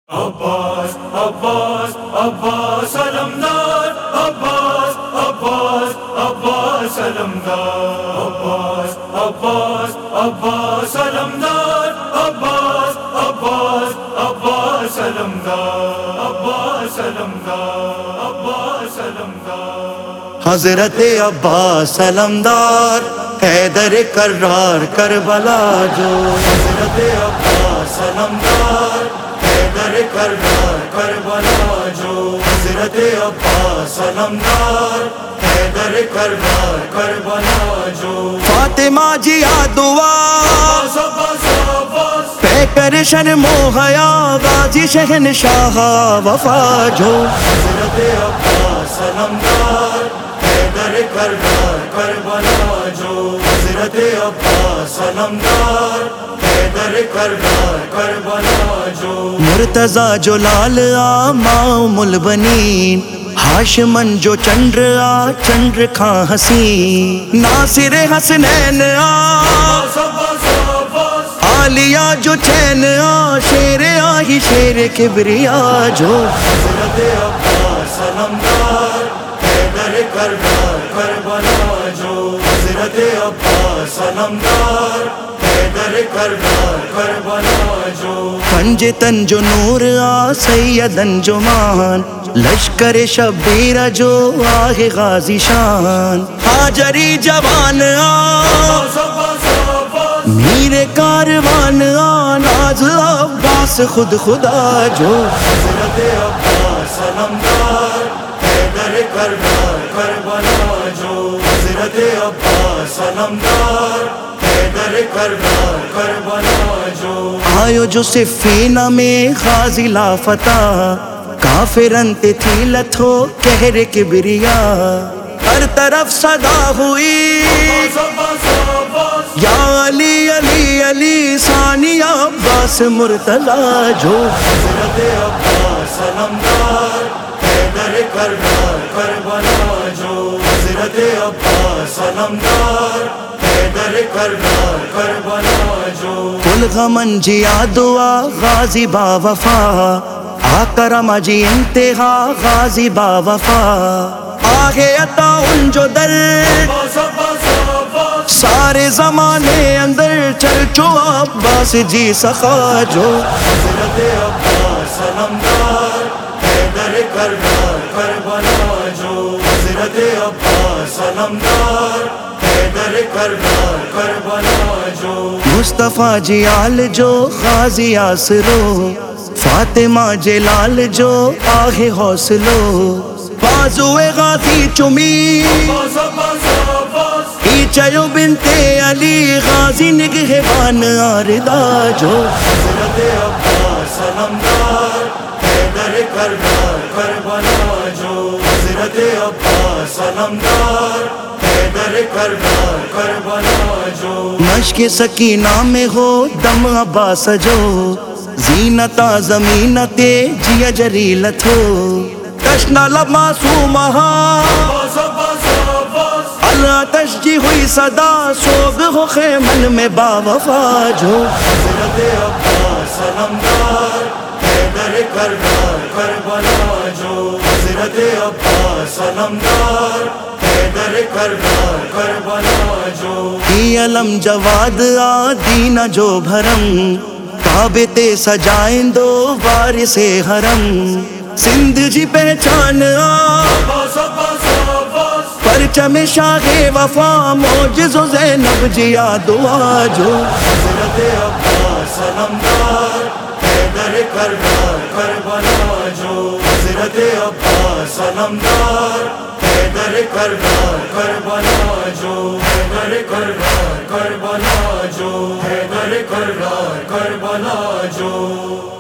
عباس عباس عباس علمدار عباس عباس عباس علمدار عباس عباس عباس علمدار عباس عباس عباس علمدار عباس علمدار عباس علمدار حضرت عباس علمدار حیدر کرار کربلا جو حضرت عباس علمدار حیدر کرار کربلا جو حضرت عباس علمدار حیدر کرار کربلا جو فاطمہ جی دعا عباس عباس عباس پیکر شرم و حیا غازی شہنشاہ وفا جو حضرت عباس علمدار حیدر کرار کربلا جو حضرت عباس علمدار حیدر کرار کربلا جو مرتضی جو لال امام البنین ہاشمن جو چندر چندر کھاں حسین ناصر حسنین عباس عباس عباس عالیہ جو چین شیر ہی شیر کبریا جو حضرت عباس علمدار حیدر کرار کربلا جو حضرت عباس علمدار حیدر کرار کربلا جو پنج تن جو نور سیدن جو مان لشکر شبیر جو آہ غازی شان حاجری جوان عباس عباس عباس میر کاروان ناز عباس خود خدا جو حضرت عباس علمدار حیدر کرار کربلا جو حضرت عباس علمدار حیدر کرار کربلا جو آیو جو صفین میں غازی لافتہ کافرن تے تھی لتھو کہر کبریا ہر طرف صدا ہوئی عباس عباس یا علی علی علی ثانی عباس مرتضی جو حضرت عباس علمدار حیدر کرار کربلا جو حضرت عباس علمدار حیدر کرار کربلا جو الغمن جی دعا غازی با وفا آکرم جی انتہا غازی با وفا آگے عطا ان جو در عباس عباس عباس سارے زمانے اندر چرچو عباس جی سخا جو حضرت عباس علمدار حیدر کرار کربلا جو حضرت عباس علمدار حیدر کرار کربلا جو مصطفیٰ جی آل جو غازی آسرو فاطمہ جلال جو آہ حوصلو بازو غازی چمی عباس عباس عباس چیو بنت علی غازی نگہبان آردا جو حضرت عباس علمدار حیدر کرار کربلا جو حضرت عباس علمدار حیدر کرار کربلا جو مشق سکینہ میں ہو دم عباس جو زینتا زمینت جی جریل تھو تشنا لب معصومہا عباس عباس عباس اللہ تشجی ہوئی صدا سوگ ہو خیمن میں با وفا جو حضرت عباس علمدار حیدر کرار کربلا جو حضرت عباس علمدار حیدر کرار کربلا جو ای علم جواد دین جو بھرم کعبے تے سجائیں دو وارث حرم سندھ جی پہچان عباس عباس عباس پرچم شاہ وفا معجز و زینب جی دعا جو حضرت عباس علمدار حیدر کرار کربلا جو حضرت عباس علمدار حیدر کرار کربلا جو حیدر کرار کربلا جو حیدر کرار کربلا جو